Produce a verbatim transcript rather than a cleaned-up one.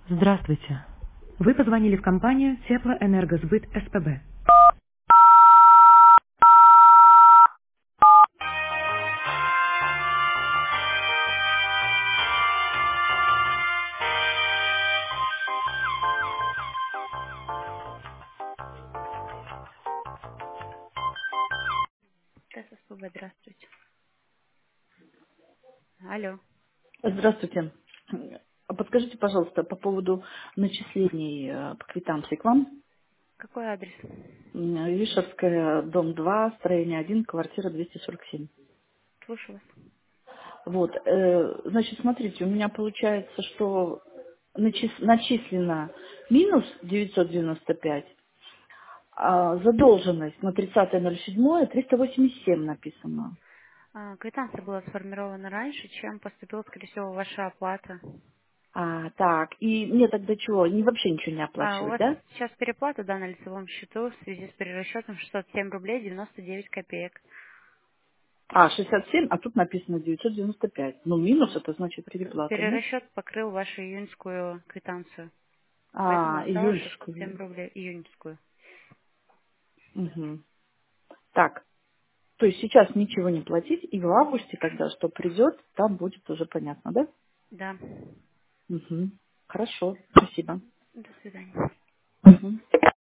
Здравствуйте. Вы позвонили в компанию Теплоэнергосбыт СПБ. ТССПБ, здравствуйте. Алло. Здравствуйте. А Подскажите, пожалуйста, по поводу начислений э, по квитанции к вам. Какой адрес? М, Вишерская, дом два, строение один, квартира двести сорок семь. Слушаю вас. Вот, э, значит, смотрите, у меня получается, что начис- начислено минус девятьсот девяносто пять, а задолженность на тридцатое ноль седьмое триста восемьдесят семь написано. А, квитанция была сформирована раньше, чем поступила, скорее всего, ваша оплата. А, так, и мне тогда чего, не, вообще ничего не А, у оплачивать, вас да? сейчас переплата, да, на лицевом счету в связи с перерасчетом шестьсот семь рублей девяносто девять копеек. А, шестьдесят семь, а тут написано девятьсот девяносто пять. Ну, минус это значит переплата, нет? Перерасчет покрыл вашу июньскую квитанцию, поэтому А, осталось шестьсот семь июльскую. рублей июньскую. Угу. Так, то есть сейчас ничего не платить, и в августе, когда что придет, там будет уже понятно, да? Да. Угу. Хорошо, спасибо. До свидания. Угу.